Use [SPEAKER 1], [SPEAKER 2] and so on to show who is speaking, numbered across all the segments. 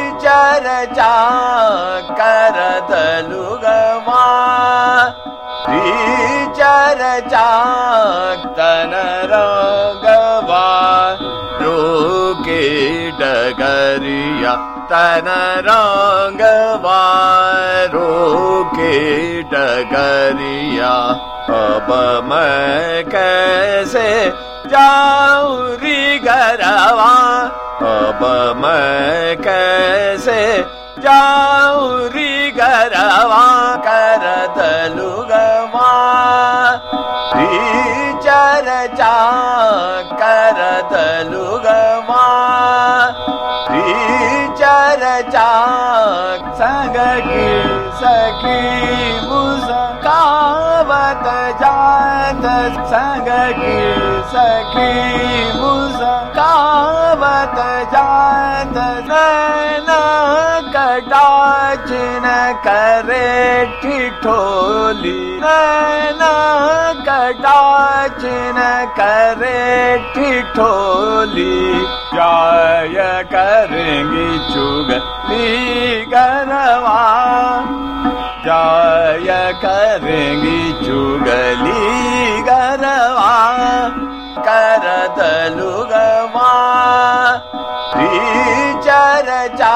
[SPEAKER 1] चर्चा करतलुगवा चर्चा तन रंगवा रोके डगरिया तन रंगवा रोके डगरिया अब मैं कैसे जाऊं री गरवा अब मैं कैसे जाऊं री गरवा करतलुगवा चर्चा करतलुगवा चर्चा संग की सखी मुस्कावत जात संग की सखी मुस्कावत जात नैना कटाक्षिण करे ठिठोली नैना कटाक्षिण करे ठिठोली जय करेंगी चुगली गरवा जय करेंगी चुगली गरवा करतलुगवा चर्चा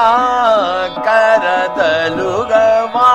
[SPEAKER 1] करतलुगवा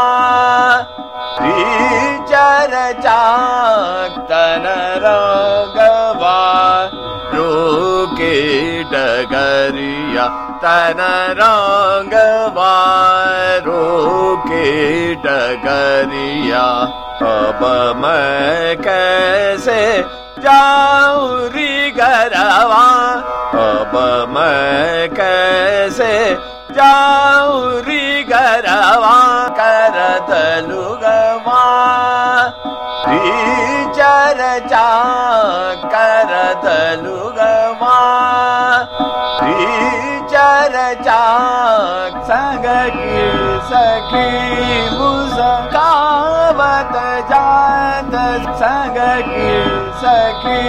[SPEAKER 1] चर्चा तन रंगवा रोके डगरिया तन रंगवा रोके डगरिया अब मैं कैसे जाऊं री गरवा अब मैं कैसे जाऊं री गरवा करतलुगवा चर्चा करतलुगवा चर्चा संग की सखी मुस्कावत जात संग की सखी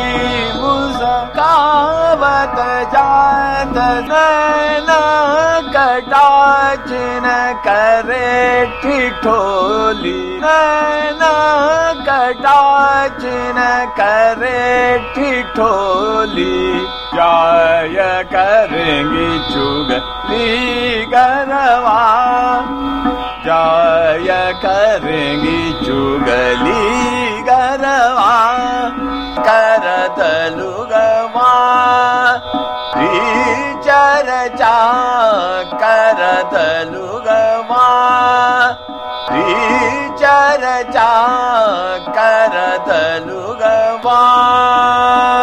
[SPEAKER 1] मुस्कावत जात नैना कटाक्षिण करे ठिठोली नैना कटाक्षिण करे ठिठोली जय करेंगी चुगली गरवा जय करेंगी चुगली गरवा करतलुगवा चर्चा करतलुगवा चर्चा करतलुगवा